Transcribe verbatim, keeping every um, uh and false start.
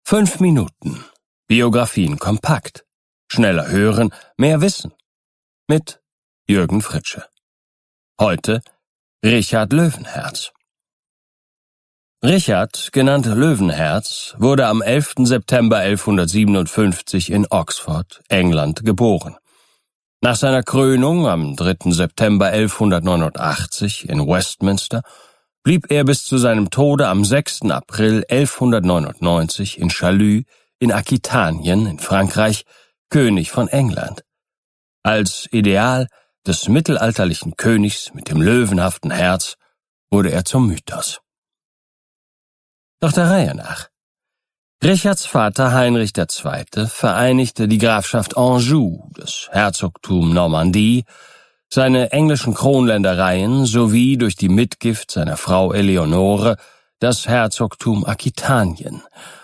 Fünf Minuten. Biografien kompakt. Schneller hören, mehr wissen. Mit Jürgen Fritsche. Heute Richard Löwenherz. Richard, genannt Löwenherz, wurde am elften September elfhundertsiebenundfünfzig in Oxford, England, geboren. Nach seiner Krönung am dritten September elfhundertneunundachtzig in Westminster blieb er bis zu seinem Tode am sechsten April elfhundertneunundneunzig in Chalus in Aquitanien in Frankreich König von England. Als Ideal des mittelalterlichen Königs mit dem löwenhaften Herz wurde er zum Mythos. Doch der Reihe nach. Richards Vater Heinrich der Zweite vereinigte die Grafschaft Anjou, das Herzogtum Normandie, seine englischen Kronländereien sowie durch die Mitgift seiner Frau Eleonore das Herzogtum Aquitanien